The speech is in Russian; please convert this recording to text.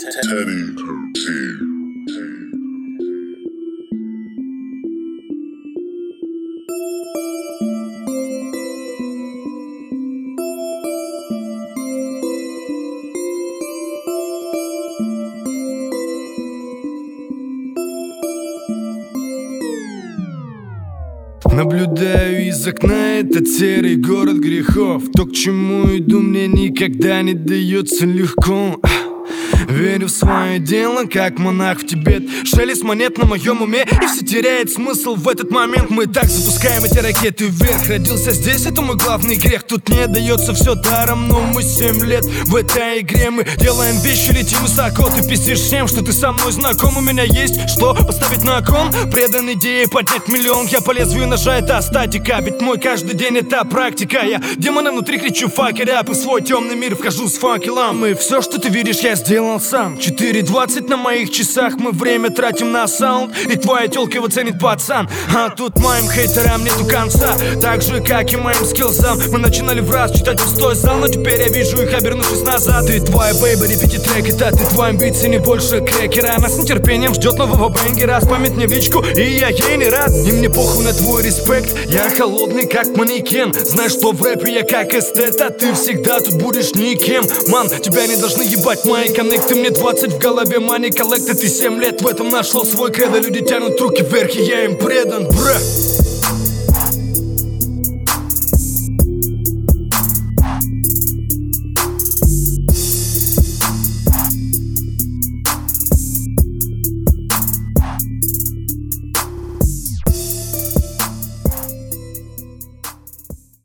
Teddy T. Наблюдаю из окна этот серый город грехов. То, к чему иду, мне никогда не дается легко. Верю в свое дело, как монах в Тибет. Шелест монет на моем уме, и все теряет смысл в этот момент. Мы так запускаем эти ракеты вверх. Родился здесь, это мой главный грех. Тут не дается все даром, но мы 7 лет в этой игре. Мы делаем вещи, летим высоко. Ты пиздишь всем, что ты со мной знаком. У меня есть что поставить на кон. Предан идее поднять миллион. Я по лезвию ножа, это статика. Ведь мой каждый день это практика. Я демона внутри кричу факерап. И в свой темный мир вхожу с факелом. И все, что ты видишь, я сделал сам. 4:20 на моих часах. Мы время тратим на саунд, и твоя тёлка его ценит, пацан. А тут моим хейтерам нету конца. Так же, как и моим скиллзам. Мы начинали в раз читать пустой зал, но теперь я вижу их, обернувшись назад. Ты твоя бейба, репити трек, это ты твой амбиции, не больше крекера. Нас с нетерпением ждет нового бенгера. Спамит мне в личку, и я ей не рад. И мне похуй на твой респект. Я холодный, как манекен. Знаешь, что в рэпе я как эстет, а ты всегда тут будешь никем. Ман, тебя не должны ебать мои коннекты. Мне 20 в голове, money collected. Ты 7 лет в этом нашел свой кредо. Люди тянут руки вверх, и я им предан, бра.